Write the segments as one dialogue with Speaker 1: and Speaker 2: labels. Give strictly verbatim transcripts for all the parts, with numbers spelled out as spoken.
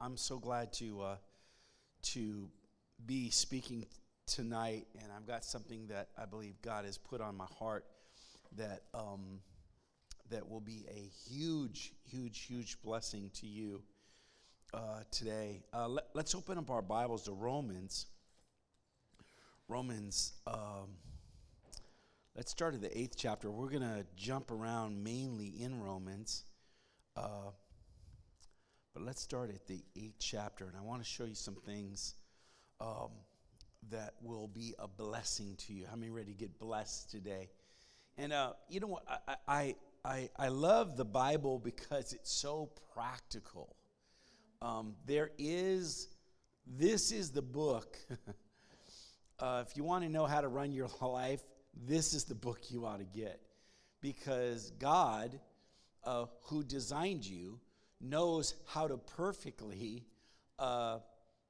Speaker 1: I'm so glad to uh, to be speaking tonight, and I've got something that I believe God has put on my heart that um, that will be a huge, huge, huge blessing to you uh, today. Uh, let, let's open up our Bibles to Romans. Romans. Um, let's start at the eighth chapter. We're going to jump around mainly in Romans. Uh, But let's start at the eighth chapter, and I want to show you some things um, that will be a blessing to you. How many ready to get blessed today? And uh, you know what? I, I I I love the Bible because it's so practical. Um, there is, this is the book. uh, if you want to know how to run your life, this is the book you ought to get, because God, uh, who designed you, knows how to perfectly uh,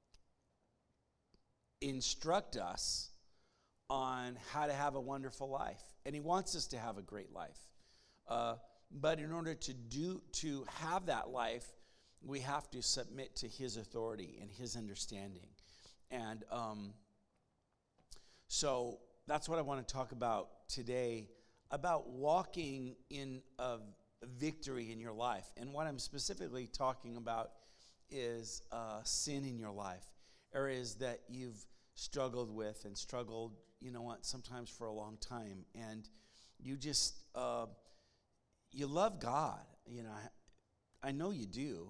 Speaker 1: instruct us on how to have a wonderful life. And he wants us to have a great life. Uh, but in order to do to have that life, we have to submit to his authority and his understanding. And um, so that's what I want to talk about today, about walking in a victory in your life. And what I'm specifically talking about is uh, sin in your life, areas that you've struggled with and struggled, you know what, sometimes for a long time. And you just, uh, you love God, you know, I, I know you do,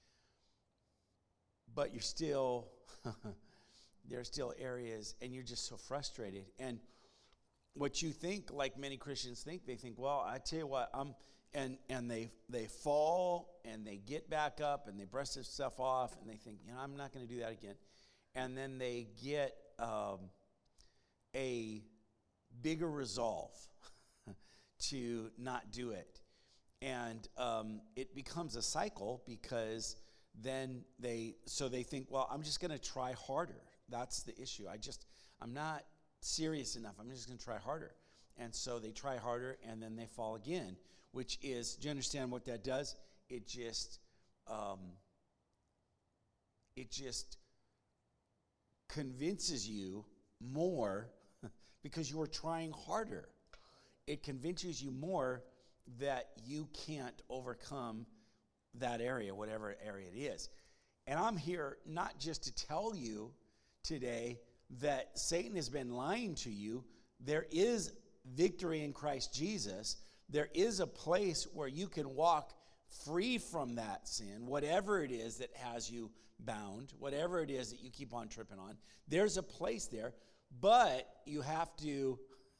Speaker 1: but you're still, there are still areas, and you're just so frustrated. And what you think, like many Christians think, they think, well, I tell you what, I'm, And and they they fall and they get back up and they brush their stuff off and they think, you know, I'm not going to do that again. And then they get um, a bigger resolve to not do it. And um, it becomes a cycle, because then they, so they think, well, I'm just going to try harder. That's the issue. I just, I'm not serious enough. I'm just going to try harder. And so they try harder, and then they fall again. Which is, do you understand what that does? It just, um, it just convinces you more, because you are trying harder. It convinces you more that you can't overcome that area, whatever area it is. And I'm here not just to tell you today that Satan has been lying to you. There is victory in Christ Jesus. There is a place where you can walk free from that sin, whatever it is that has you bound, whatever it is that you keep on tripping on. There's a place there, but you have to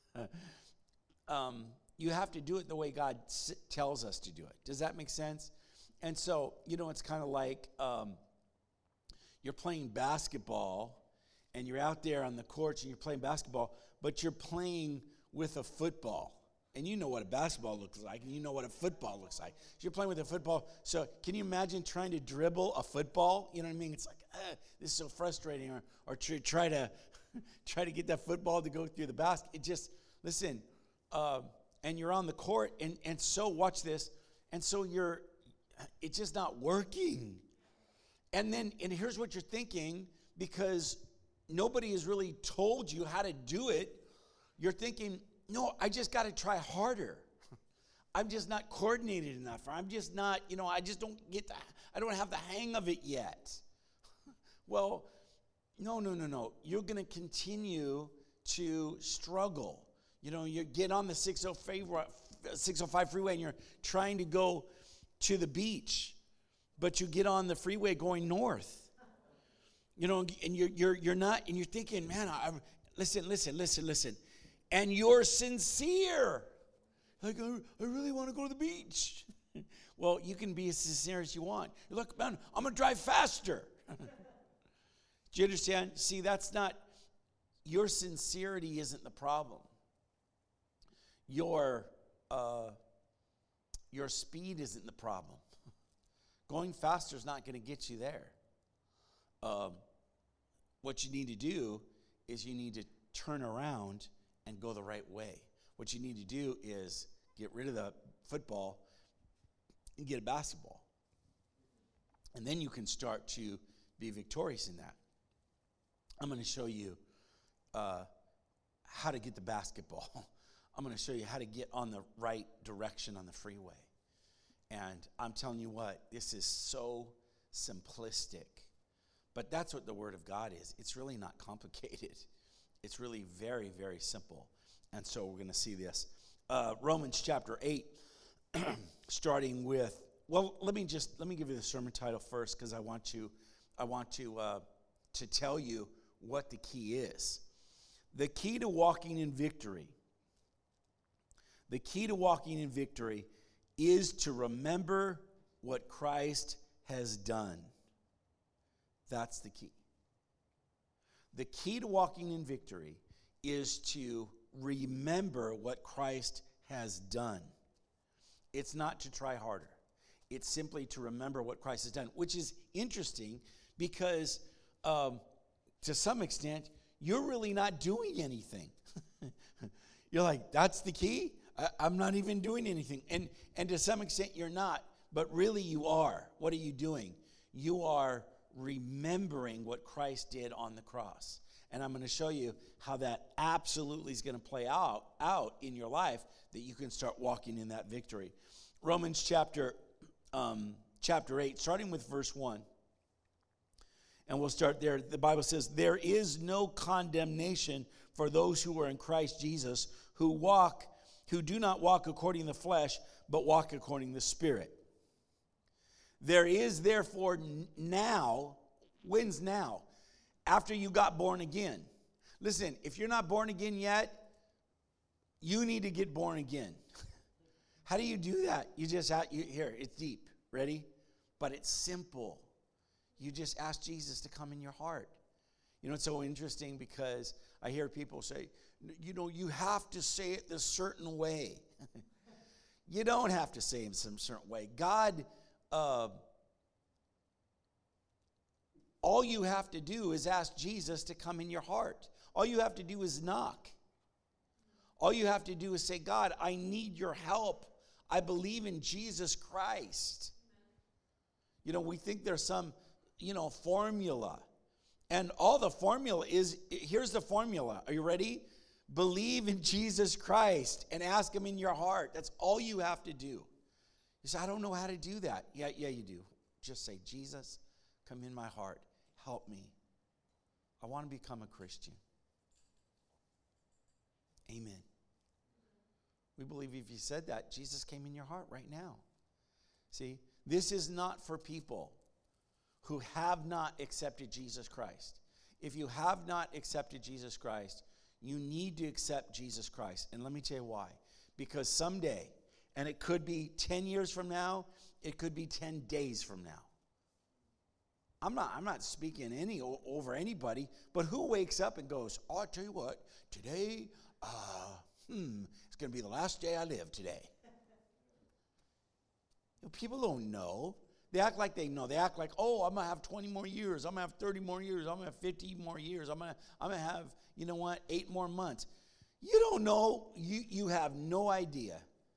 Speaker 1: um, you have to do it the way God s- tells us to do it. Does that make sense? And so, you know, it's kind of like um, you're playing basketball, and you're out there on the courts, and you're playing basketball, but you're playing with a football. And you know what a basketball looks like, and you know what a football looks like. So you're playing with a football. So can you imagine trying to dribble a football? You know what I mean? It's like, ah, this is so frustrating. Or, or try, try to try to get that football to go through the basket. It just, listen, uh, and you're on the court, and, and so watch this. And so you're, it's just not working. And then, and here's what you're thinking, because nobody has really told you how to do it. You're thinking, no, I just got to try harder. I'm just not coordinated enough. Or I'm just not, you know, I just don't get the, I don't have the hang of it yet. Well, no, no, no, no. You're going to continue to struggle. You know, you get on the six oh five freeway and you're trying to go to the beach, but you get on the freeway going north. You know, and you're you're you're not, and you're thinking, man, I, listen, listen, listen, listen. And you're sincere. Like, I, I really want to go to the beach. Well, you can be as sincere as you want. Look, man, I'm going to drive faster. Do you understand? See, that's not, your sincerity isn't the problem. Your, uh, your speed isn't the problem. Going faster is not going to get you there. Um, what you need to do is you need to turn around and go the right way. What you need to do is get rid of the football and get a basketball. And then you can start to be victorious in that. I'm going to show you uh, how to get the basketball. I'm going to show you how to get on the right direction on the freeway. And I'm telling you what, this is so simplistic. But that's what the Word of God is. It's really not complicated. It's really very, very simple. And so we're going to see this. Uh, Romans chapter eight, starting with, well, let me just, let me give you the sermon title first, because I want to, I want to, uh, to tell you what the key is. The key to walking in victory, the key to walking in victory is to remember what Christ has done. That's the key. The key to walking in victory is to remember what Christ has done. It's not to try harder. It's simply to remember what Christ has done, which is interesting because um, to some extent, you're really not doing anything. You're like, that's the key? I, I'm not even doing anything. And, and to some extent, you're not, but really you are. What are you doing? You are remembering what Christ did on the cross. And I'm going to show you how that absolutely is going to play out, out in your life, that you can start walking in that victory. Romans chapter, um, chapter eight, starting with verse one. And we'll start there. The Bible says, there is no condemnation for those who are in Christ Jesus, who walk, who do not walk according to the flesh, but walk according to the Spirit. There is therefore now, when's now? After you got born again. Listen, if you're not born again yet, you need to get born again. How do you do that? You just, have, you, here, it's deep. Ready? But it's simple. You just ask Jesus to come in your heart. You know, it's so interesting because I hear people say, you know, you have to say it this certain way. You don't have to say it in some certain way. God, uh, all you have to do is ask Jesus to come in your heart. All you have to do is knock. All you have to do is say, God, I need your help. I believe in Jesus Christ. You know, we think there's some, you know, formula. And all the formula is, here's the formula. Are you ready? Believe in Jesus Christ and ask him in your heart. That's all you have to do. You say, I don't know how to do that. Yeah, yeah, you do. Just say, Jesus, come in my heart. Help me. I want to become a Christian. Amen. We believe if you said that, Jesus came in your heart right now. See, this is not for people who have not accepted Jesus Christ. If you have not accepted Jesus Christ, you need to accept Jesus Christ. And let me tell you why. Because someday, and it could be ten years from now, it could be ten days from now. I'm not, I'm not speaking any over anybody, but who wakes up and goes, oh, I'll tell you what, today, uh, hmm, it's going to be the last day I live today. You know, people don't know. They act like they know. They act like, oh, I'm going to have twenty more years. I'm going to have thirty more years. I'm going to have fifty more years. I'm going to I'm going to have, you know what, eight more months. You don't know. You, you have no idea.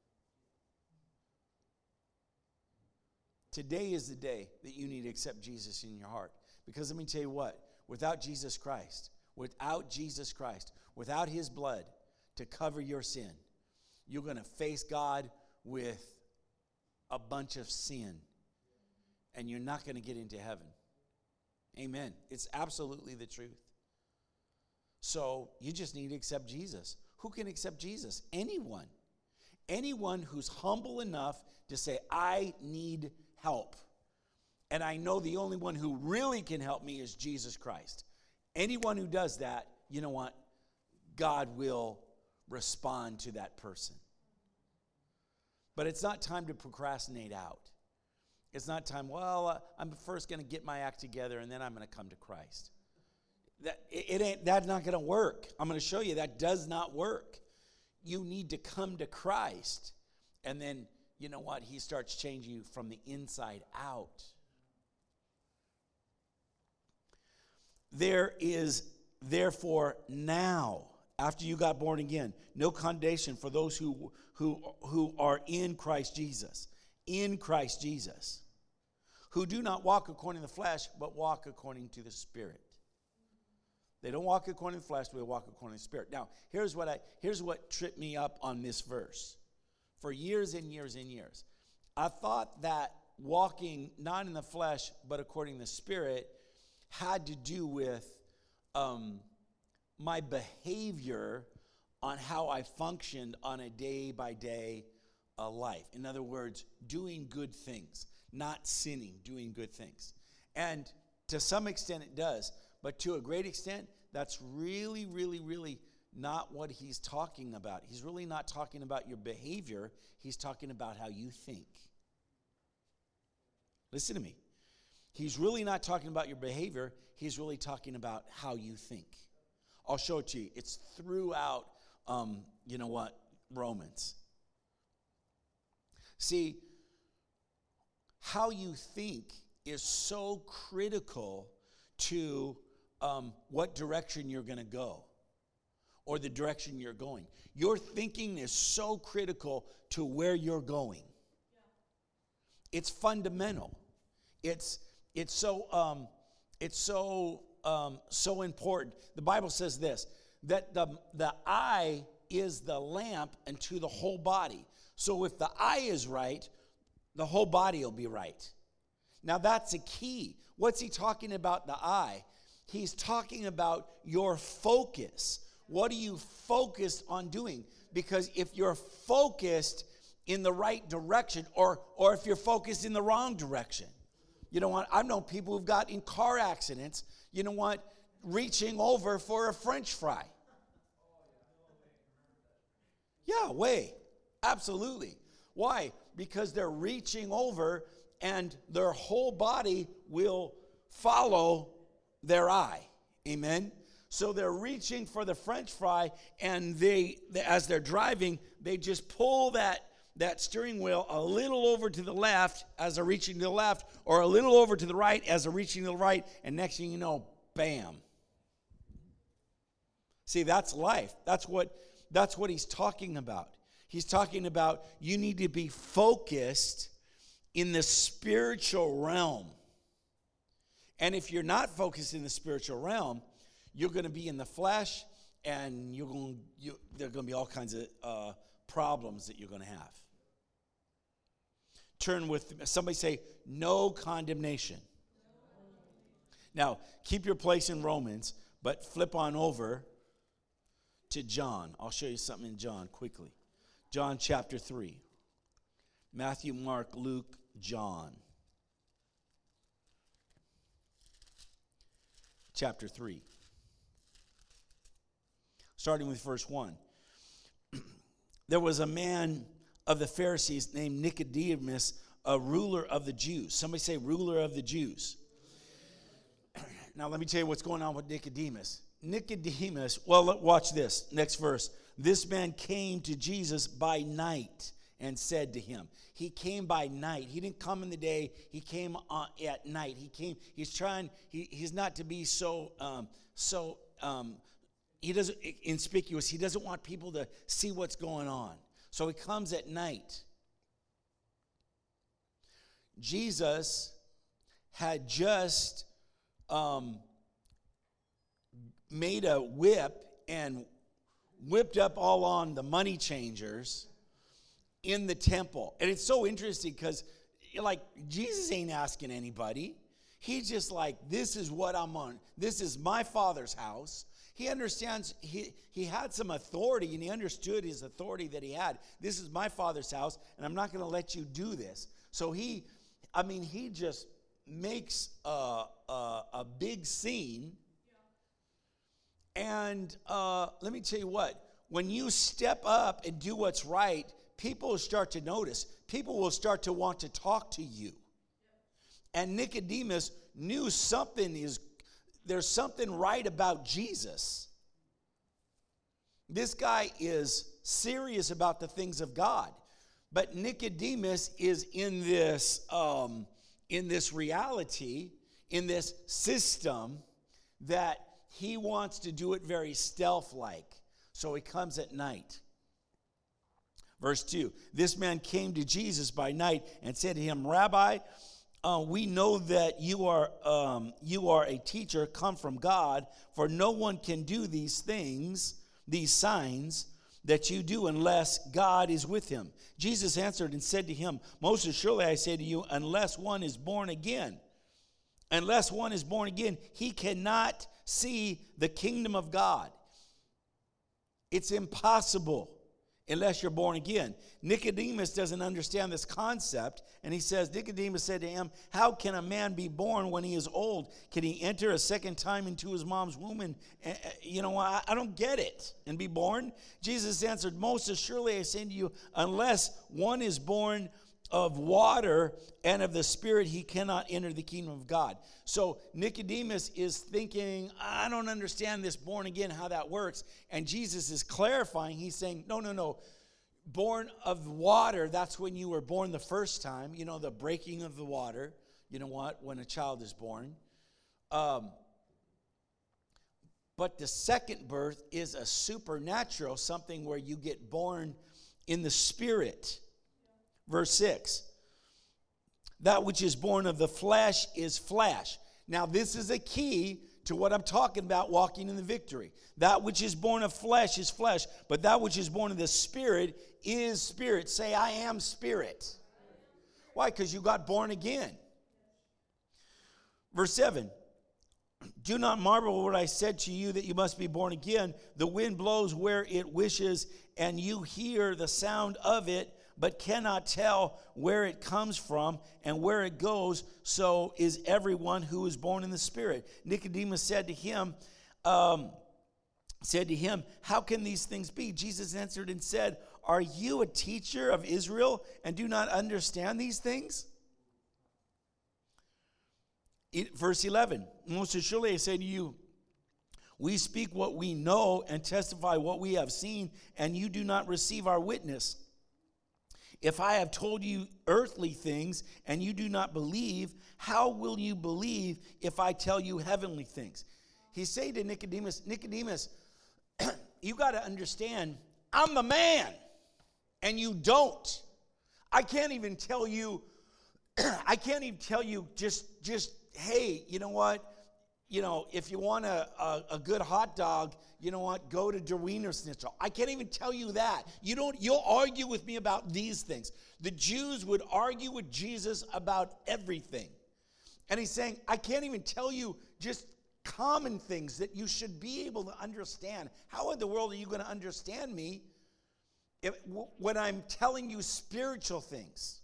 Speaker 1: Today is the day that you need to accept Jesus in your heart. Because let me tell you what, without Jesus Christ, without Jesus Christ, without his blood to cover your sin, you're going to face God with a bunch of sin. And you're not going to get into heaven. Amen. It's absolutely the truth. So you just need to accept Jesus. Who can accept Jesus? Anyone. Anyone who's humble enough to say, I need help. And I know the only one who really can help me is Jesus Christ. Anyone who does that, you know what? God will respond to that person. But it's not time to procrastinate out. It's not time, well, uh, I'm first going to get my act together and then I'm going to come to Christ. That it, it ain't that's not going to work. I'm going to show you that does not work. You need to come to Christ. And then, you know what? He starts changing you from the inside out. There is therefore now, after you got born again, no condemnation for those who who who are in Christ Jesus. In Christ Jesus. who do not walk according to the flesh, but walk according to the Spirit. They don't walk according to the flesh, but they walk according to the Spirit. Now, here's what I here's what tripped me up on this verse. For years and years and years, I thought that walking not in the flesh, but according to the Spirit had to do with um, my behavior on how I functioned on a day-by-day uh, life. In other words, doing good things, not sinning, doing good things. And to some extent it does, but to a great extent, that's really, really, really not what he's talking about. He's really not talking about your behavior. He's talking about how you think. Listen to me. He's really not talking about your behavior. He's really talking about how you think. I'll show it to you. It's throughout, um, you know what, Romans. See, how you think is so critical to um, what direction you're going to go or the direction you're going. Your thinking is so critical to where you're going. It's fundamental. It's it's so um, it's so um, so important. The Bible says this, that the the eye is the lamp unto the whole body. So if the eye is right, the whole body will be right. Now that's a key. What's he talking about, the eye? He's talking about your focus. What are you focused on doing? Because if you're focused in the right direction, or or if you're focused in the wrong direction, you know what? I've known people who've got in car accidents, you know what, reaching over for a French fry. Yeah, way. Absolutely. Why? Because they're reaching over and their whole body will follow their eye. Amen? So they're reaching for the French fry, and they, as they're driving, they just pull that, that steering wheel a little over to the left as they're reaching to the left, or a little over to the right as they're reaching to the right, and next thing you know, bam. See, that's life. That's what, that's what he's talking about. He's talking about you need to be focused in the spiritual realm. And if you're not focused in the spiritual realm, you're going to be in the flesh, and you're going you, there are going to be all kinds of uh, problems that you're going to have. Turn with, somebody say, no condemnation. Now, keep your place in Romans, but flip on over to John. I'll show you something in John quickly. John chapter three. Matthew, Mark, Luke, John. Chapter three. Starting with verse one. There was a man of the Pharisees named Nicodemus, a ruler of the Jews. Somebody say, ruler of the Jews. Now let me tell you what's going on with Nicodemus. Nicodemus, well, watch this, next verse. This man came to Jesus by night and said to him. He came by night. He didn't come in the day. He came uh, at night. He came, he's trying, he, he's not to be so, um, so, um, he doesn't, inconspicuous. He doesn't want people to see what's going on. So he comes at night. Jesus had just um, made a whip and whipped up all on the money changers in the temple. And it's so interesting because, like, Jesus ain't asking anybody. He's just like, this is what I'm on. This is my Father's house. He understands, he, he had some authority, and he understood his authority that he had. This is my Father's house, and I'm not going to let you do this. So he, I mean, he just makes a, a, a big scene. And uh, let me tell you what, when you step up and do what's right, people will start to notice. People will start to want to talk to you. And Nicodemus knew something is, there's something right about Jesus. This guy is serious about the things of God. But Nicodemus is in this, um, in this reality, in this system that he wants to do it very stealth-like. So he comes at night. Verse two, this man came to Jesus by night and said to him, Rabbi, uh, we know that you are um, you are a teacher come from God, for no one can do these things, these signs that you do, unless God is with him. Jesus answered and said to him, most assuredly I say to you, unless one is born again, unless one is born again, he cannot see the kingdom of God. It's impossible unless you're born again. Nicodemus doesn't understand this concept, and he says, Nicodemus said to him, how can a man be born when he is old? Can he enter a second time into his mom's womb? And, uh, you know, I, I don't get it. And be born? Jesus answered, most assuredly I say to you, unless one is born of water and of the Spirit, he cannot enter the kingdom of God. So Nicodemus is thinking, I don't understand this born again, how that works. And Jesus is clarifying. He's saying, no, no, no. Born of water, that's when you were born the first time. You know, the breaking of the water. You know what? When a child is born. Um, but the second birth is a supernatural, something where you get born in the Spirit. Verse six, that which is born of the flesh is flesh. Now, this is a key to what I'm talking about, walking in the victory. That which is born of flesh is flesh, but that which is born of the Spirit is spirit. Say, I am spirit. Why? Because you got born again. Verse seven, do not marvel at what I said to you that you must be born again. The wind blows where it wishes, and you hear the sound of it, but cannot tell where it comes from and where it goes. So is everyone who is born in the Spirit. Nicodemus said to him, um, said to him, how can these things be? Jesus answered and said, are you a teacher of Israel and do not understand these things? It, verse eleven, most assuredly I say to you, we speak what we know and testify what we have seen, and you do not receive our witness. If I have told you earthly things and you do not believe, how will you believe if I tell you heavenly things? He's saying to Nicodemus, Nicodemus, you got to understand, I'm the man, and you don't. I can't even tell you, I can't even tell you just, just, hey, you know what? You know, if you want a, a, a good hot dog, you know what? Go to Der Wiener Schnitzel. I can't even tell you that. You don't, you'll argue with me about these things. The Jews would argue with Jesus about everything. And he's saying, I can't even tell you just common things that you should be able to understand. How in the world are you going to understand me if, when I'm telling you spiritual things?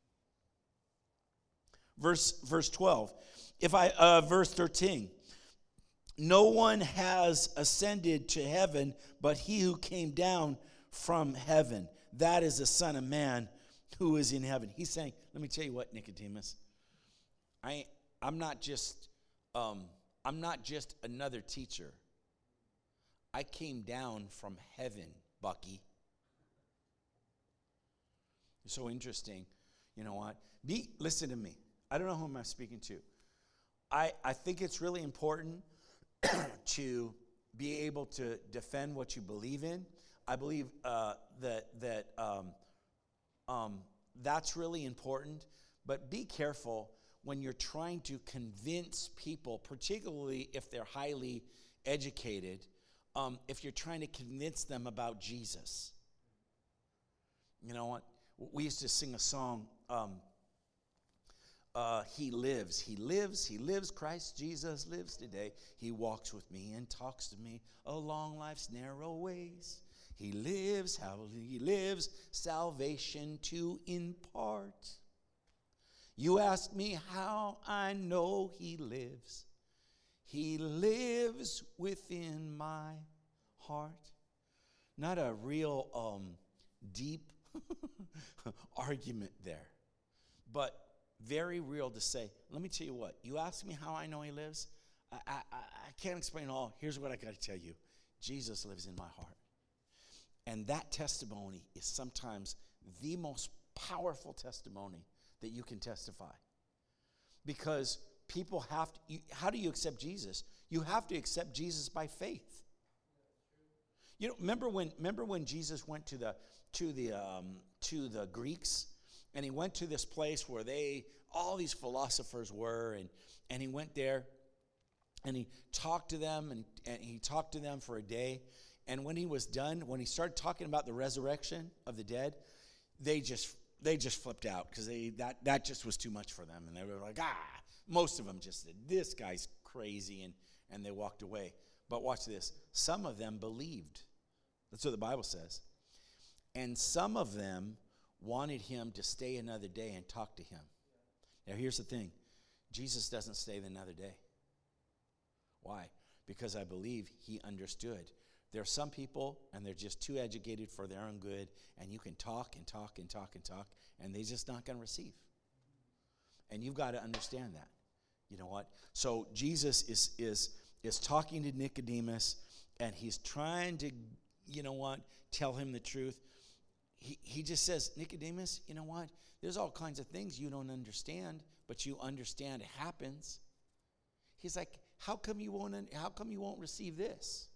Speaker 1: Verse, verse twelve. If I, uh, verse thirteen. No one has ascended to heaven but he who came down from heaven. That is the Son of Man who is in heaven. He's saying, let me tell you what, Nicodemus. I, I'm not just um, I'm not just another teacher. I came down from heaven, Bucky. It's so interesting. You know what? Be listen to me. I don't know who I'm speaking to. I, I think it's really important to be able to defend what you believe in. I believe uh, that that um, um, that's really important. But be careful when you're trying to convince people, particularly if they're highly educated, um, if you're trying to convince them about Jesus. You know what? We used to sing a song, um, uh, He lives, He lives, He lives, Christ Jesus lives today. He walks with me and talks to me along life's narrow ways. He lives, how He lives, salvation to impart. You ask me how I know He lives. He lives within my heart. Not a real um, deep argument there, but very real to say, let me tell you what, you ask me how I know He lives? I, I, I can't explain all. Here's what I got to tell you. Jesus lives in my heart. And that testimony is sometimes the most powerful testimony that you can testify. Because people have to, you, how do you accept Jesus? You have to accept Jesus by faith. You know, remember when remember when Jesus went to the to the um, to the Greeks, and he went to this place where they all these philosophers were, and, and he went there, and he talked to them, and, and he talked to them for a day. And when he was done, when he started talking about the resurrection of the dead, they just they just flipped out, because they that, that just was too much for them. And they were like, ah, most of them just said, this guy's crazy, and, and they walked away. But watch this. Some of them believed. That's what the Bible says. And some of them wanted him to stay another day and talk to him. Now, here's the thing. Jesus doesn't stay another day. Why? Because I believe he understood. There are some people, and they're just too educated for their own good, and you can talk and talk and talk and talk, and they're just not going to receive. And you've got to understand that. You know what? So Jesus is is is talking to Nicodemus, and he's trying to, you know what, tell him the truth. He he just says, Nicodemus, you know what? There's all kinds of things you don't understand, but you understand it happens. He's like, how come you won't how come you won't receive this?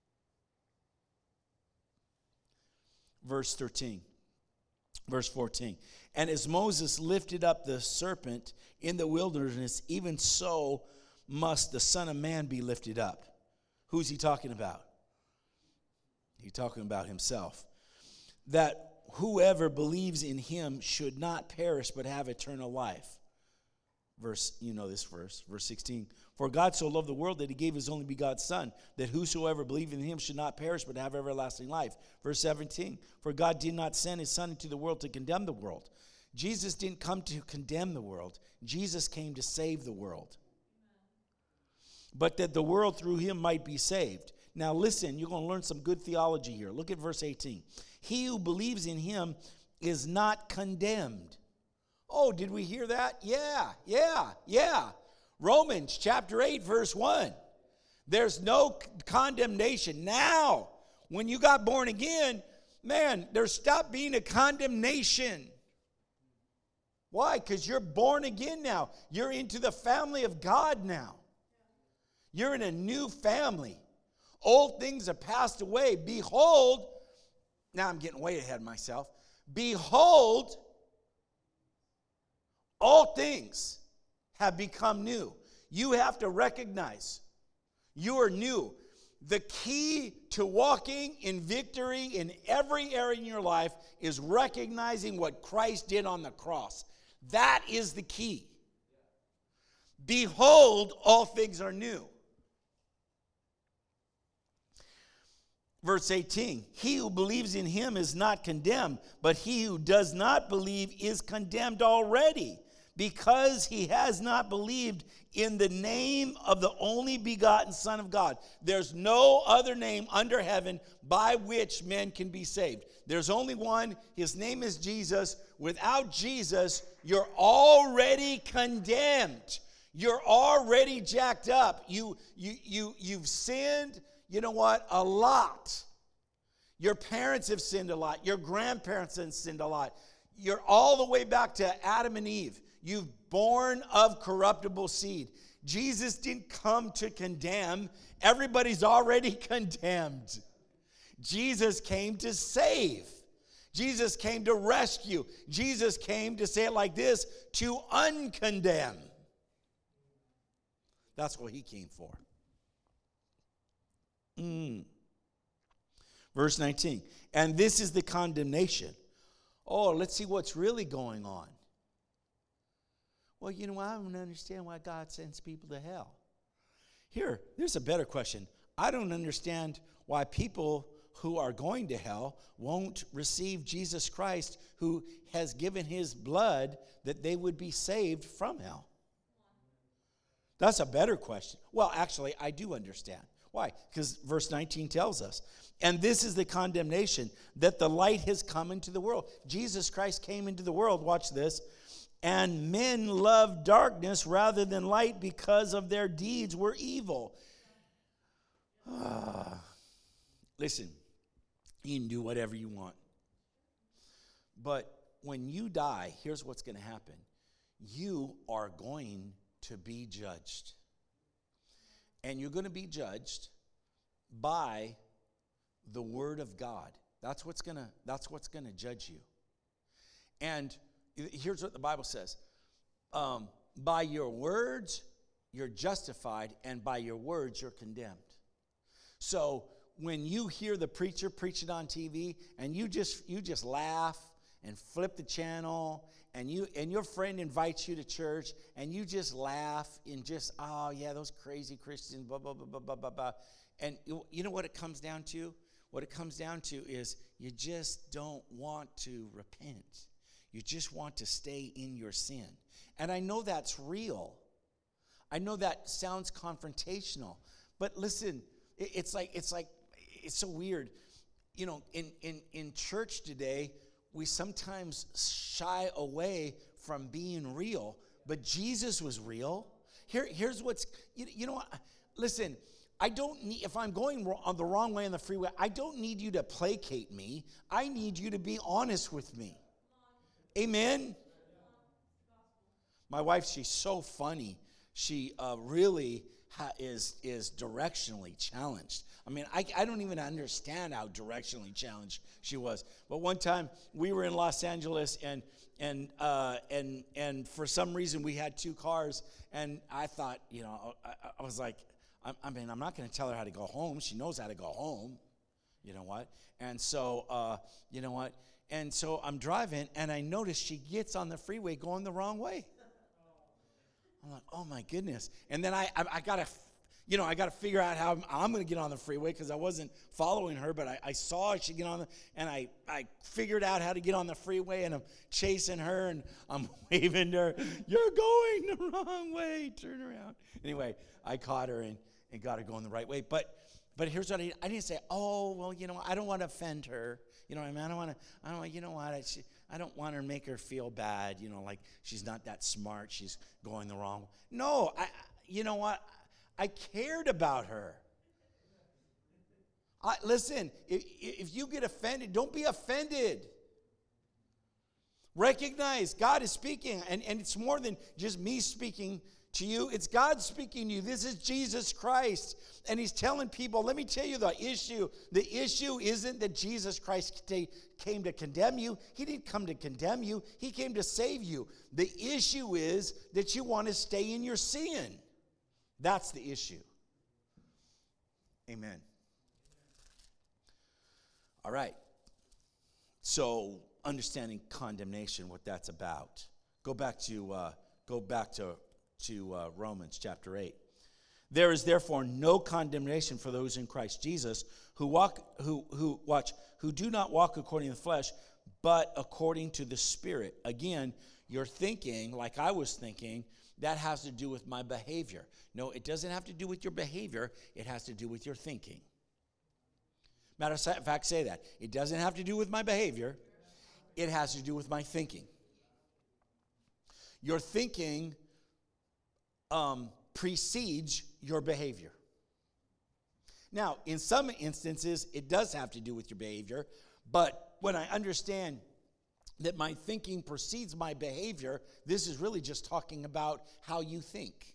Speaker 1: Verse thirteen. Verse fourteen. And as Moses lifted up the serpent in the wilderness, even so must the Son of Man be lifted up. Who's he talking about? He's talking about himself. That whoever believes in him should not perish but have eternal life. Verse, you know this verse, verse sixteen. For God so loved the world that he gave his only begotten Son, that whosoever believed in him should not perish but have everlasting life. Verse seventeen. For God did not send his Son into the world to condemn the world. Jesus didn't come to condemn the world. Jesus came to save the world. But that the world through him might be saved. Now listen, you're going to learn some good theology here. Look at verse eighteen. He who believes in him is not condemned. Oh, did we hear that? Yeah, yeah, yeah. Romans chapter eight, verse one. There's no c- condemnation. Now, when you got born again, man, there stopped being a condemnation. Why? Because you're born again now. You're into the family of God now. You're in a new family. Old things have passed away. Behold, now I'm getting way ahead of myself. Behold, all things have become new. You have to recognize you are new. The key to walking in victory in every area in your life is recognizing what Christ did on the cross. That is the key. Behold, all things are new. Verse eighteen, he who believes in him is not condemned, but he who does not believe is condemned already, because he has not believed in the name of the only begotten Son of God. There's no other name under heaven by which men can be saved. There's only one. His name is Jesus. Without Jesus, you're already condemned. You're already jacked up. You, you, you, you've sinned, you know what, a lot. Your parents have sinned a lot. Your grandparents have sinned a lot. You're all the way back to Adam and Eve. You've born of corruptible seed. Jesus didn't come to condemn. Everybody's already condemned. Jesus came to save. Jesus came to rescue. Jesus came to say it like this, to uncondemn. That's what he came for. Mm. Verse nineteen. And this is the condemnation. Oh, let's see what's really going on. Well, you know, I don't understand why God sends people to hell. Here, there's a better question. I don't understand why people who are going to hell won't receive Jesus Christ, who has given his blood that they would be saved from hell. That's a better question. Well, actually, I do understand. Why? Because verse nineteen tells us, and this is the condemnation, that the light has come into the world. Jesus Christ came into the world, watch this, and men loved darkness rather than light because of their deeds were evil. Ah. Listen, you can do whatever you want. But when you die, here's what's going to happen. You are going to be judged. And you're going to be judged by the word of God. That's what's going to that's what's going to judge you. And here's what the Bible says. um, by your words, you're justified, and by your words, you're condemned. So when you hear the preacher preaching on T V, and you just you just laugh and flip the channel, and you and your friend invites you to church, and you just laugh and just, oh yeah, those crazy Christians, blah, blah, blah, blah, blah, blah, blah. And you, you know what it comes down to? What it comes down to is you just don't want to repent. You just want to stay in your sin. And I know that's real. I know that sounds confrontational. But listen, it, it's like, it's like, it's so weird. You know, in, in, in church today, we sometimes shy away from being real. But Jesus was real. Here, here's what's, you, you know what? Listen, I don't need, if I'm going on the wrong way on the freeway, I don't need you to placate me. I need you to be honest with me. Amen? My wife, she's so funny. She uh, really ha- is, is directionally challenged. I mean, I, I don't even understand how directionally challenged she was. But one time, we were in Los Angeles, and and uh, and and for some reason, we had two cars, and I thought, you know, I, I was like, I mean, I'm not going to tell her how to go home. She knows how to go home. You know what? And so, uh, you know what? And so I'm driving, and I notice she gets on the freeway going the wrong way. I'm like, oh, my goodness. And then I I, I got to, you know, I got to figure out how I'm, I'm going to get on the freeway because I wasn't following her, but I, I saw she get on the, and I, I figured out how to get on the freeway, and I'm chasing her, and I'm waving to her, you're going the wrong way, turn around. Anyway, I caught her, and and got her going the right way. But but here's what I I didn't say, oh, well, you know, I don't want to offend her. You know what I mean? I don't want to, I don't want, you know what, I, she, I don't want her to make her feel bad, you know, like she's not that smart, she's going the wrong way. No, I, you know what, I cared about her. I, listen, if, if you get offended, don't be offended. Recognize God is speaking, and, and it's more than just me speaking to you. It's God speaking to you. This is Jesus Christ. And he's telling people, let me tell you the issue. The issue isn't that Jesus Christ came to condemn you. He didn't come to condemn you. He came to save you. The issue is that you want to stay in your sin. That's the issue. Amen. All right. So, understanding condemnation, what that's about. Go back to uh, go back to to uh, Romans chapter eight. There is therefore no condemnation for those in Christ Jesus who walk who who watch who do not walk according to the flesh, but according to the Spirit. Again, you're thinking like I was thinking. That has to do with my behavior. No, it doesn't have to do with your behavior. It has to do with your thinking. Matter of fact, say that. It doesn't have to do with my behavior. It has to do with my thinking. Your thinking um, precedes your behavior. Now, in some instances, it does have to do with your behavior, but when I understand that my thinking precedes my behavior, this is really just talking about how you think.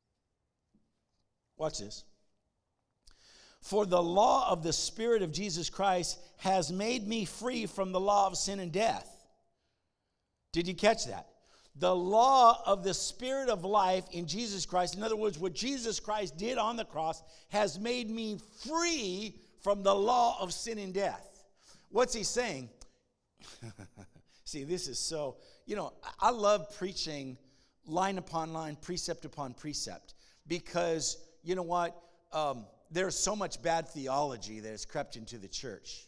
Speaker 1: Watch this. For the law of the Spirit of Jesus Christ has made me free from the law of sin and death. Did you catch that? The law of the Spirit of life in Jesus Christ, in other words, what Jesus Christ did on the cross, has made me free from the law of sin and death. What's he saying? See, this is so, you know, I love preaching line upon line, precept upon precept, because, you know what, um, there's so much bad theology that has crept into the church.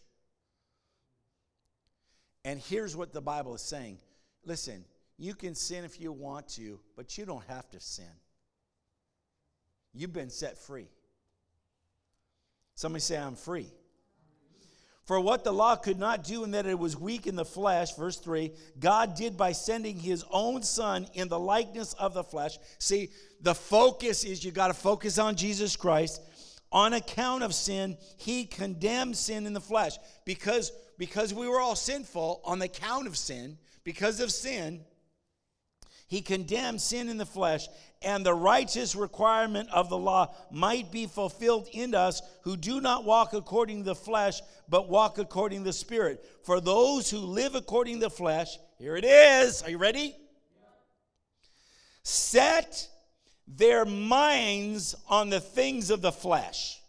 Speaker 1: And here's what the Bible is saying. Listen, you can sin if you want to, but you don't have to sin. You've been set free. Somebody say, I'm free. For what the law could not do in that it was weak in the flesh, verse three, God did by sending his own son in the likeness of the flesh. See, the focus is you got to focus on Jesus Christ. On account of sin, he condemned sin in the flesh. Because, because we were all sinful on the account of sin, because of sin, he condemned sin in the flesh, and the righteous requirement of the law might be fulfilled in us who do not walk according to the flesh, but walk according to the Spirit. For those who live according to the flesh, here it is. Are you ready? set their minds on the things of the flesh.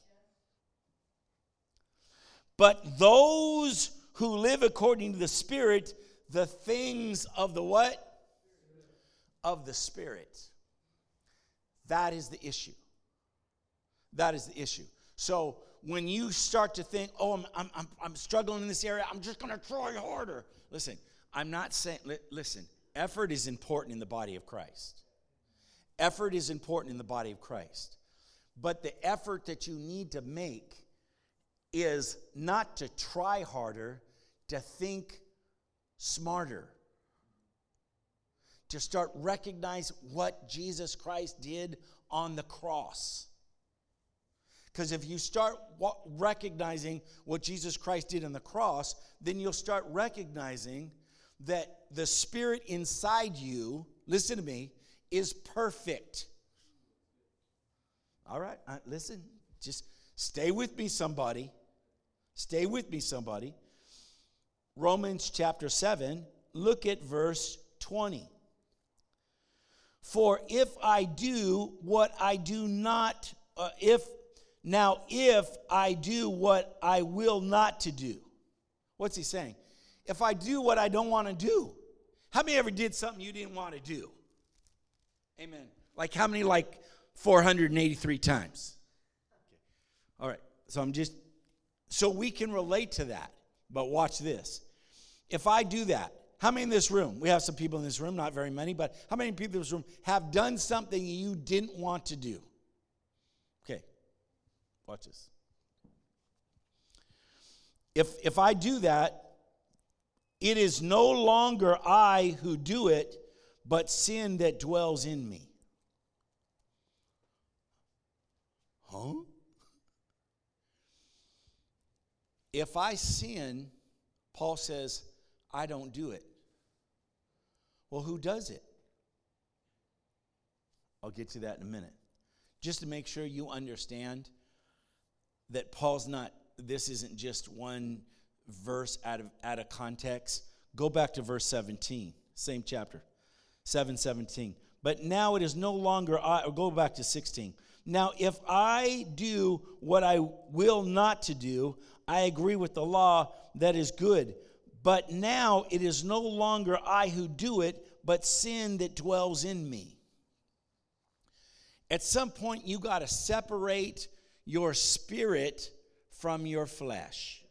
Speaker 1: But those who live according to the Spirit, the things of the what? Of the Spirit. That is the issue. That is the issue. So when you start to think, oh, I'm, I'm, I'm, I'm struggling in this area, I'm just going to try harder. Listen, I'm not saying, li- listen, effort is important in the body of Christ. Effort is important in the body of Christ. But the effort that you need to make is not to try harder, to think smarter. To start recognize what Jesus Christ did on the cross. Because if you start recognizing what Jesus Christ did on the cross, then you'll start recognizing that the Spirit inside you, listen to me, is perfect. All right, uh, listen, just stay with me, somebody. Stay with me, somebody. Romans chapter seven, look at verse twenty. For if I do what I do not, uh, if now if I do what I will not to do. What's he saying? If I do what I don't want to do. How many ever did something you didn't want to do? Amen. Like how many, like four hundred eighty-three times? Okay. All right. So I'm just, so we can relate to that. But watch this. If I do that, how many in this room, we have some people in this room, not very many, but how many people in this room have done something you didn't want to do? Okay. Watch this. If, if I do that, it is no longer I who do it, but sin that dwells in me. Huh? If I sin, Paul says, I don't do it. Well, who does it? I'll get to that in a minute. Just to make sure you understand that Paul's not, this isn't just one verse out of out of context. Go back to verse seventeen, same chapter, seven seventeen. But now it is no longer I, or go back to sixteen. Now if I do what I will not to do, I agree with the law that is good. But now it is no longer I who do it, but sin that dwells in me. At some point, you got to separate your spirit from your flesh.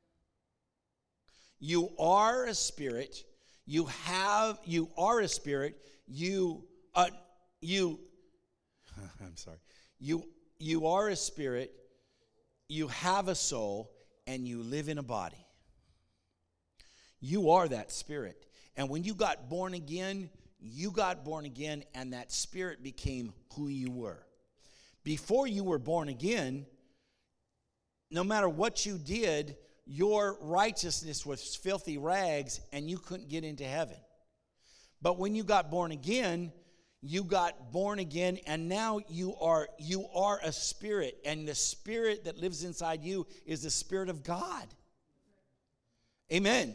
Speaker 1: You are a spirit. You have. You are a spirit. You. Uh, you. I'm sorry. You. You are a spirit. You have a soul, and you live in a body. You are that spirit. And when you got born again, you got born again, and that spirit became who you were. Before you were born again, no matter what you did, your righteousness was filthy rags, and you couldn't get into heaven. But when you got born again, you got born again, and now you are you are a spirit, and the spirit that lives inside you is the Spirit of God. Amen.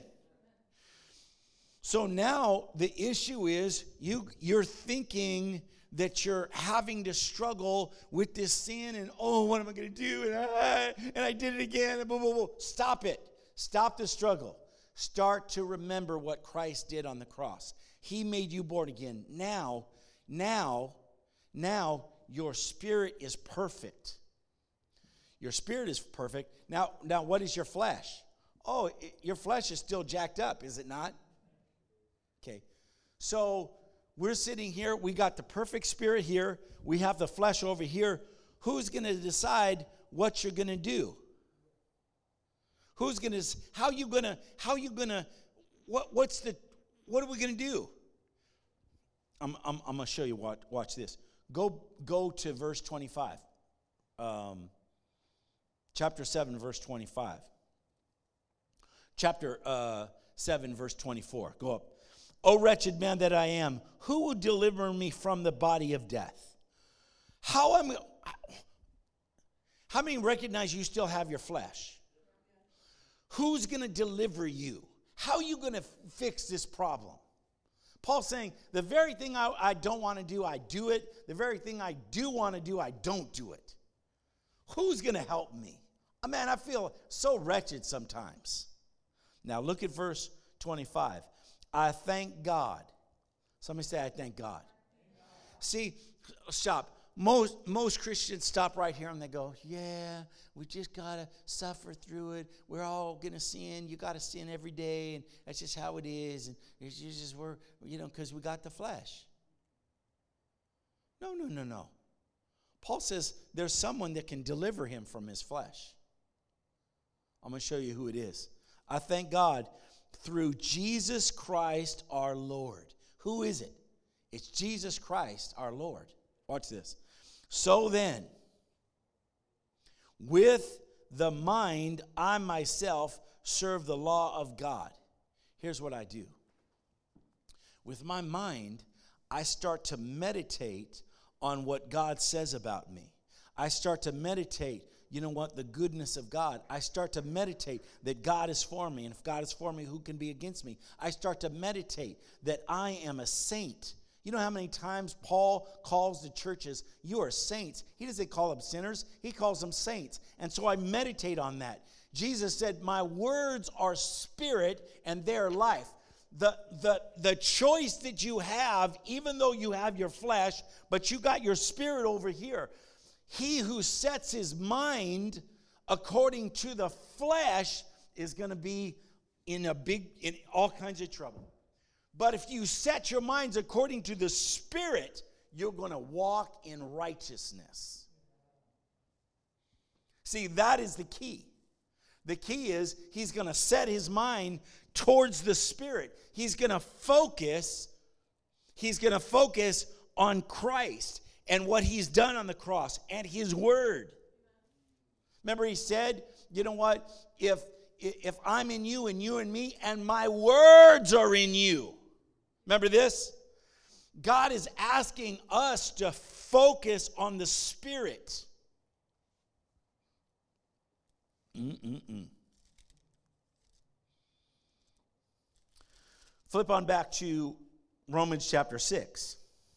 Speaker 1: So now the issue is you, you're thinking that you're having to struggle with this sin and, oh, what am I going to do? And I, and I did it again. And blah, blah, blah. Stop it. Stop the struggle. Start to remember what Christ did on the cross. He made you born again. Now, now, now your spirit is perfect. Your spirit is perfect. Now, now what is your flesh? Oh, it, your flesh is still jacked up, is it not? Okay, so we're sitting here. We got the perfect spirit here. We have the flesh over here. Who's going to decide what you're going to do? Who's going to? How you going to? How you going to? What? What's the? What are we going to do? I'm. I'm. I'm going to show you. Watch. Watch this. Go. Go to verse twenty-five. Um, chapter seven, verse twenty-five. Chapter uh, seven, verse twenty-four. Go up. O wretched man that I am, who will deliver me from the body of death? How am How many recognize you still have your flesh? Who's going to deliver you? How are you going to fix this problem? Paul's saying, the very thing I, I don't want to do, I do it. The very thing I do want to do, I don't do it. Who's going to help me? Oh, man, I feel so wretched sometimes. Now look at verse twenty-five. I thank God. Somebody say, I thank God. See, stop. Most, most Christians stop right here and they go, yeah, we just got to suffer through it. We're all going to sin. You got to sin every day, and that's just how it is. And it's just, we're, you know, because we got the flesh. No, no, no, no. Paul says there's someone that can deliver him from his flesh. I'm going to show you who it is. I thank God through Jesus Christ our Lord. Who is it? It's Jesus Christ our Lord. Watch this. So then, with the mind, I myself serve the law of God. Here's what I do. With my mind, I start to meditate on what God says about me. I start to meditate, you know what, the goodness of God. I start to meditate that God is for me. And if God is for me, who can be against me? I start to meditate that I am a saint. You know how many times Paul calls the churches, you are saints. He doesn't call them sinners. He calls them saints. And so I meditate on that. Jesus said, my words are spirit and they're life. The, the, the choice that you have, even though you have your flesh, but you got your spirit over here. He who sets his mind according to the flesh is going to be in a big, in all kinds of trouble. But if you set your minds according to the Spirit, you're going to walk in righteousness. See, that is the key. The key is he's going to set his mind towards the Spirit. He's going to focus, he's going to focus on Christ and what he's done on the cross and his word. Remember he said, you know what, if, if I'm in you and you in me and my words are in you. Remember this? God is asking us to focus on the Spirit. Mm-mm-mm. Flip on back to Romans chapter six.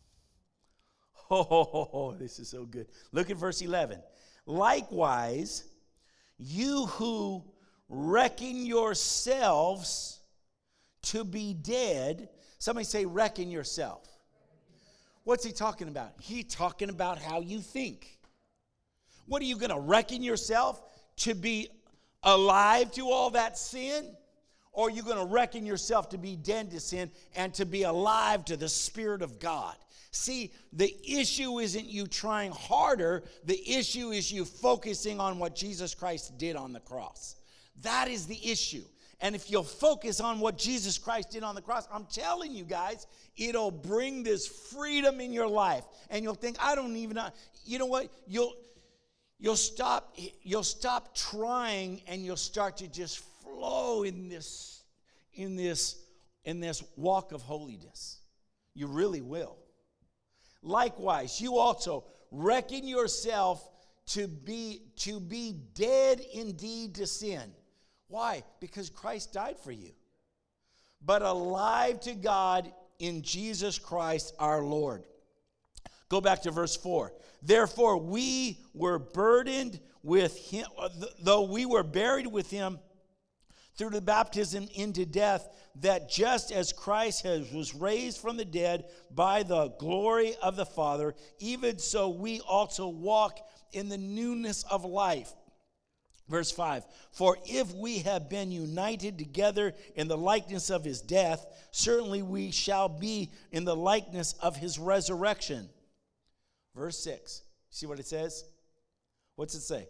Speaker 1: Oh, oh, oh, oh, this is so good. Look at verse eleven. Likewise, you who reckon yourselves to be dead. Somebody say, reckon yourself. What's he talking about? He's talking about how you think. What are you going to reckon yourself to be alive to all that sin? Or are you going to reckon yourself to be dead to sin and to be alive to the Spirit of God? See, the issue isn't you trying harder. The issue is you focusing on what Jesus Christ did on the cross. That is the issue. And if you'll focus on what Jesus Christ did on the cross, I'm telling you guys, it'll bring this freedom in your life. And you'll think, I don't even know. You know what? You'll you'll stop, you'll stop trying and you'll start to just flow in this, in this, in this walk of holiness. You really will. Likewise, you also reckon yourself to be to be dead indeed to sin. Why? Because Christ died for you. But alive to God in Jesus Christ our Lord. Go back to verse four. Therefore we were burdened with him, though we were buried with him through the baptism into death, that just as Christ has, was raised from the dead by the glory of the Father, even so we also walk in the newness of life. Verse five, for if we have been united together in the likeness of his death, certainly we shall be in the likeness of his resurrection. Verse six, see what it says? What's it say?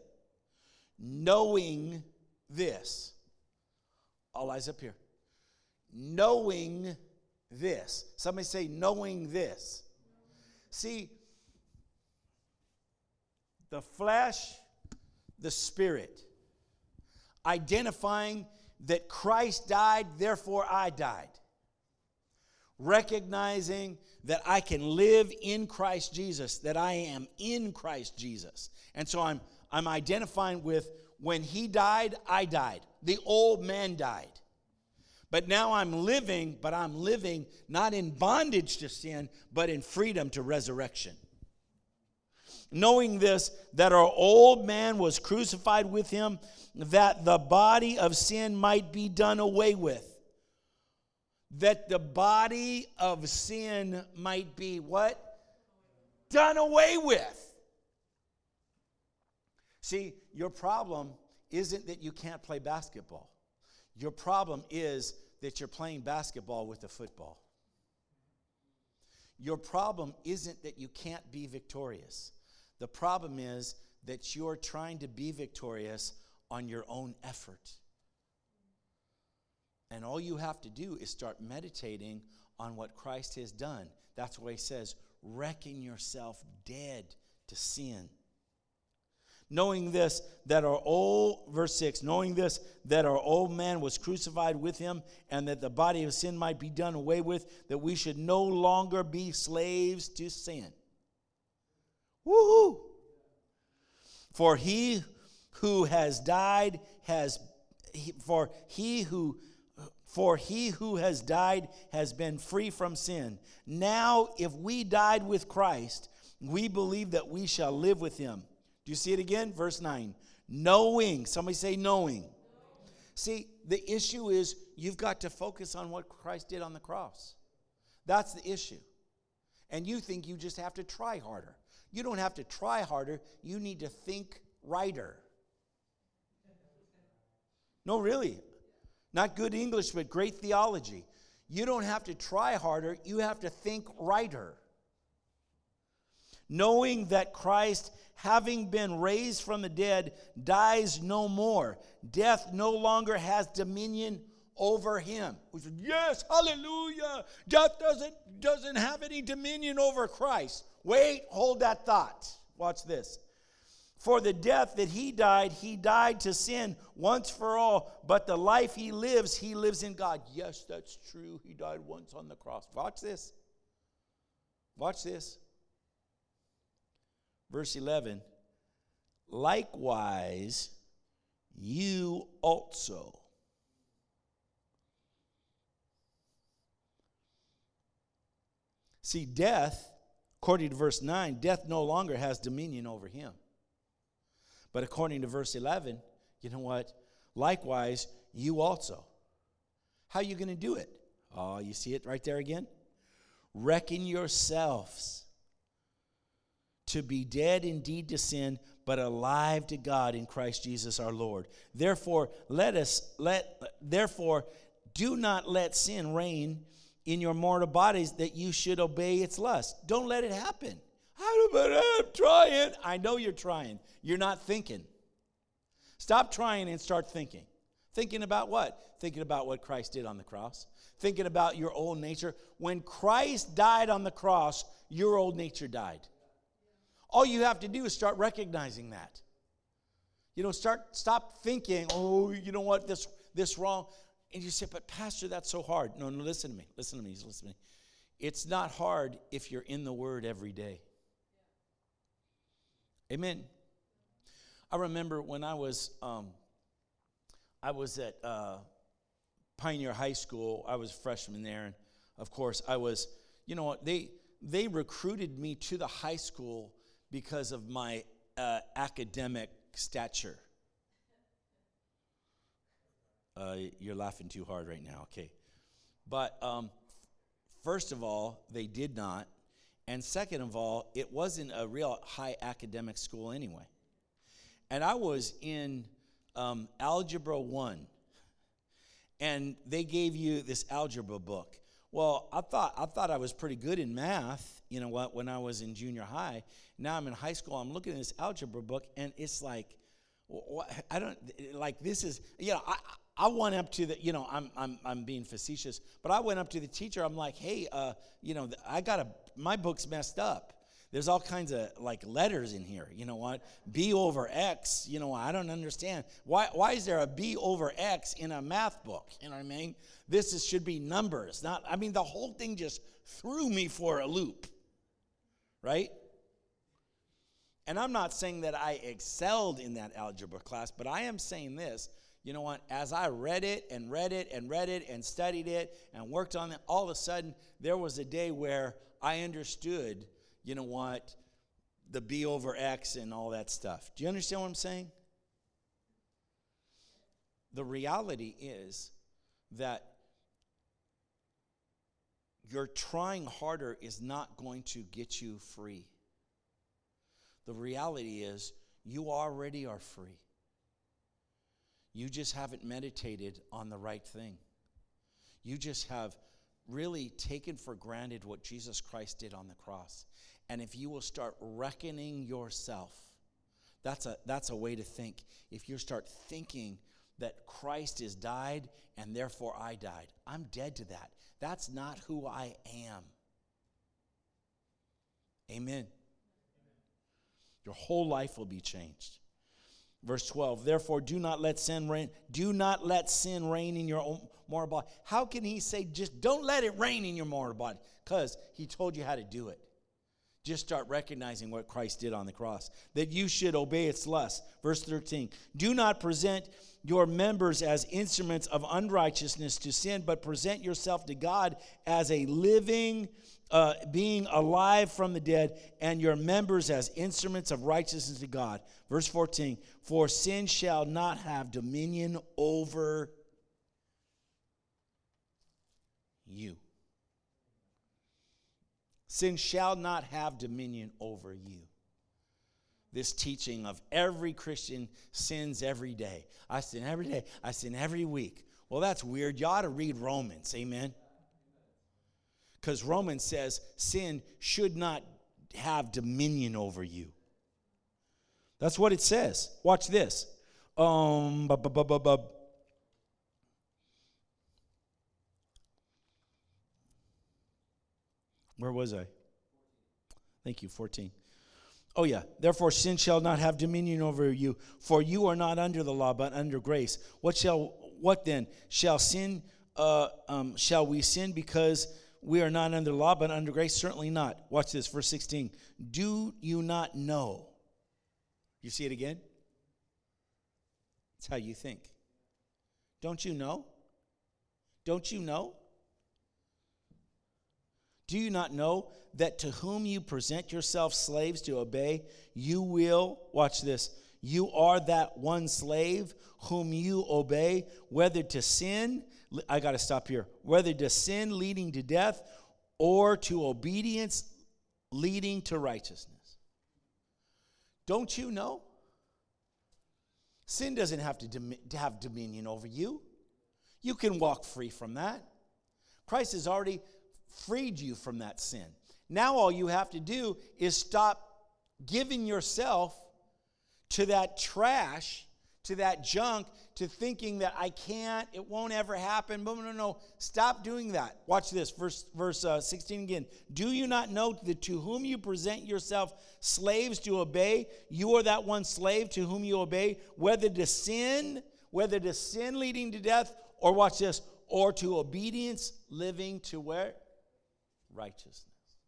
Speaker 1: Knowing this. All eyes up here. Knowing this. Somebody say, knowing this. See, the flesh, the Spirit. Identifying that Christ died, therefore I died. Recognizing that I can live in Christ Jesus, that I am in Christ Jesus. And so I'm, I'm identifying with when he died, I died. The old man died. But now I'm living, but I'm living not in bondage to sin, but in freedom to resurrection. Knowing this, that our old man was crucified with him, that the body of sin might be done away with. That the body of sin might be what? Done away with. See, your problem isn't that you can't play basketball. Your problem is that you're playing basketball with a football. Your problem isn't that you can't be victorious. The problem is that you're trying to be victorious on your own effort. And all you have to do is start meditating on what Christ has done. That's why he says, reckon yourself dead to sin. Knowing this, that our old, verse six, knowing this, that our old man was crucified with him, and that the body of sin might be done away with, that we should no longer be slaves to sin. Woohoo! For he who has died has, for he who, for he who has died has been free from sin. Now, if we died with Christ, we believe that we shall live with him. Do you see it again? Verse nine. Knowing. Somebody say knowing. knowing. See, the issue is you've got to focus on what Christ did on the cross. That's the issue. And you think you just have to try harder. You don't have to try harder. You need to think righter. No, really. Not good English, but great theology. You don't have to try harder. You have to think righter. Knowing that Christ, having been raised from the dead, dies no more. Death no longer has dominion over him. We said, yes, hallelujah. Death doesn't, doesn't have any dominion over Christ. Wait, hold that thought. Watch this. For the death that he died, he died to sin once for all. But the life he lives, he lives in God. Yes, that's true. He died once on the cross. Watch this. Watch this. Verse eleven, likewise, you also. See, death, according to verse nine, death no longer has dominion over him. But according to verse eleven, you know what? Likewise, you also. How are you going to do it? Oh, you see it right there again? Reckon yourselves to be dead indeed to sin, but alive to God in Christ Jesus our Lord. Therefore, let us let therefore do not let sin reign in your mortal bodies, that you should obey its lust. Don't let it happen. I'm trying. I know you're trying. You're not thinking. Stop trying and start thinking. Thinking about what? Thinking about what Christ did on the cross. Thinking about your old nature. When Christ died on the cross, your old nature died. All you have to do is start recognizing that. You know, start stop thinking, oh, you know what, this this wrong. And you say, but Pastor, that's so hard. No, no, listen to me. Listen to me. Listen to me. It's not hard if you're in the Word every day. Amen. I remember when I was um, I was at uh, Pioneer High School. I was a freshman there, and of course I was. You know what? They they recruited me to the high school because of my uh, academic stature. Uh, you're laughing too hard right now, okay. But um, first of all, they did not. And second of all, it wasn't a real high academic school anyway. And I was in um, Algebra one. And they gave you this algebra book. Well, I thought I thought I was pretty good in math, you know what, when I was in junior high. Now I'm in high school, I'm looking at this algebra book, and it's like, I don't, like this is, you know, I, I went up to the, you know, I'm I'm I'm being facetious, but I went up to the teacher, I'm like, hey, uh, you know, I got a, my book's messed up. There's all kinds of like letters in here, you know what? B over X, you know, I don't understand. Why why is there a B over X in a math book? You know what I mean? This is, should be numbers, not, I mean, the whole thing just threw me for a loop, right? And I'm not saying that I excelled in that algebra class, but I am saying this. you know what, as I read it and read it and read it and studied it and worked on it, all of a sudden there was a day where I understood, you know what, the B over X and all that stuff. Do you understand what I'm saying? The reality is that your trying harder is not going to get you free. The reality is you already are free. You just haven't meditated on the right thing. You just have really taken for granted what Jesus Christ did on the cross. And if you will start reckoning yourself, that's a that's a way to think. If you start thinking that Christ has died and therefore I died, I'm dead to that. That's not who I am. Amen. Your whole life will be changed. Verse twelve, therefore do not let sin reign, do not let sin reign in your own mortal body. How can he say just don't let it reign in your mortal body? Because he told you how to do it. Just start recognizing what Christ did on the cross. That you should obey its lust. Verse thirteen, do not present your members as instruments of unrighteousness to sin, but present yourself to God as a living uh, being alive from the dead, and your members as instruments of righteousness to God. Verse fourteen, for sin shall not have dominion over you. Sin shall not have dominion over you. This teaching of every Christian sins every day. I sin every day. I sin every week. Well, that's weird. You ought to read Romans. Amen. Because Romans says sin should not have dominion over you. That's what it says. Watch this. Um, bu- bu- bu- bu- bu- Where was I? Thank you, fourteen. Oh, yeah. Therefore, sin shall not have dominion over you, for you are not under the law, but under grace. What shall, what then? Shall sin, uh, um, shall we sin because we are not under the law, but under grace? Certainly not. Watch this, verse sixteen. Do you not know? You see it again? That's how you think. Don't you know? Don't you know? Do you not know that to whom you present yourselves slaves to obey, you will, watch this, you are that one slave whom you obey, whether to sin, I got to stop here, whether to sin leading to death or to obedience leading to righteousness. Don't you know? Sin doesn't have to, dom- to have dominion over you. You can walk free from that. Christ has already freed you from that sin. Now all you have to do is stop giving yourself to that trash, to that junk, to thinking that I can't, it won't ever happen. No, no, no. Stop doing that. Watch this, verse, verse uh, sixteen again. Do you not know that to whom you present yourself slaves to obey, you are that one slave to whom you obey, whether to sin, whether to sin leading to death, or watch this, or to obedience living to where? Righteousness.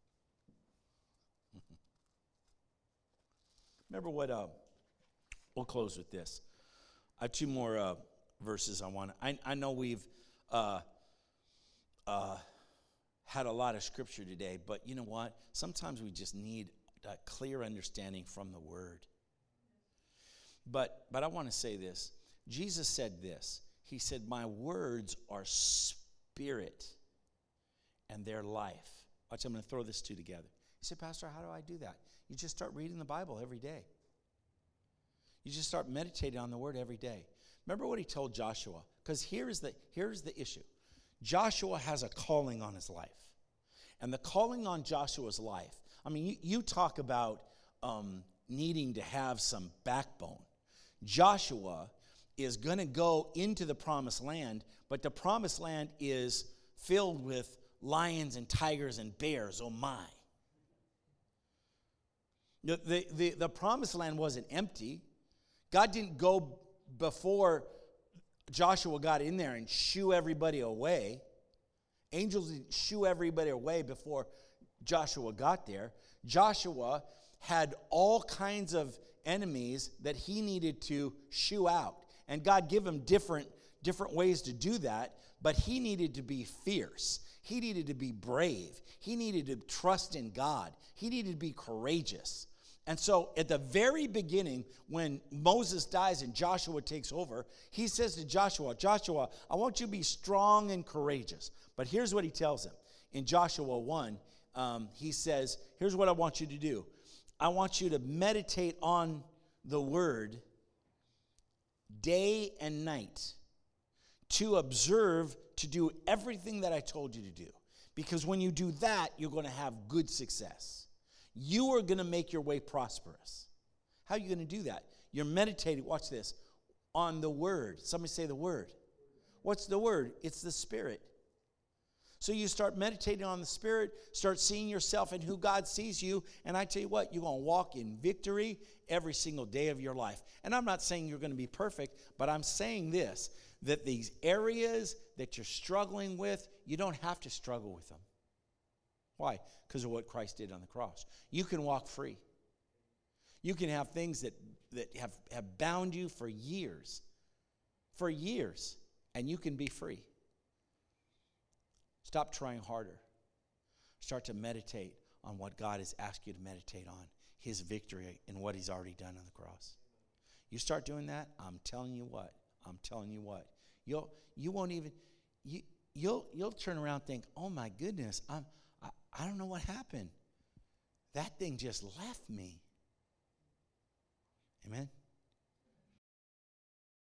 Speaker 1: Remember what, uh, we'll close with this. I have two more uh, verses I want. I, I know we've uh, uh, had a lot of scripture today, but you know what? Sometimes we just need a clear understanding from the Word. But, but I want to say this. Jesus said this. He said, my words are spirit and their life. Watch, I'm going to throw this two together. You say, Pastor, how do I do that? You just start reading the Bible every day. You just start meditating on the Word every day. Remember what he told Joshua? Because here is the, here's the issue. Joshua has a calling on his life. And the calling on Joshua's life, I mean, you, you talk about um, needing to have some backbone. Joshua is going to go into the promised land, but the promised land is filled with lions and tigers and bears. Oh my. The, the, the, the promised land wasn't empty. God didn't go before Joshua got in there and shoo everybody away. Angels didn't shoo everybody away before Joshua got there. Joshua had all kinds of enemies that he needed to shoo out. And God gave him different, different ways to do that, but he needed to be fierce. He needed to be brave. He needed to trust in God. He needed to be courageous. And so at the very beginning, when Moses dies and Joshua takes over, he says to Joshua, Joshua, I want you to be strong and courageous. But here's what he tells him. In Joshua one, um, he says, here's what I want you to do. I want you to meditate on the word day and night, to observe, to do everything that I told you to do. Because when you do that, you're going to have good success. You are going to make your way prosperous. How are you going to do that? You're meditating, watch this, on the word. Somebody say the word. What's the word? It's the Spirit. So you start meditating on the Spirit, start seeing yourself and who God sees you, and I tell you what, you're going to walk in victory every single day of your life. And I'm not saying you're going to be perfect, but I'm saying this, that these areas that you're struggling with, you don't have to struggle with them. Why? Because of what Christ did on the cross. You can walk free. You can have things that, that have, have bound you for years, for years, and you can be free. Stop trying harder. Start to meditate on what God has asked you to meditate on, his victory and what he's already done on the cross. You start doing that, I'm telling you what, I'm telling you what. You'll you won't even you you'll you'll turn around and think, "Oh my goodness, I'm I, I don't know what happened. That thing just left me." Amen.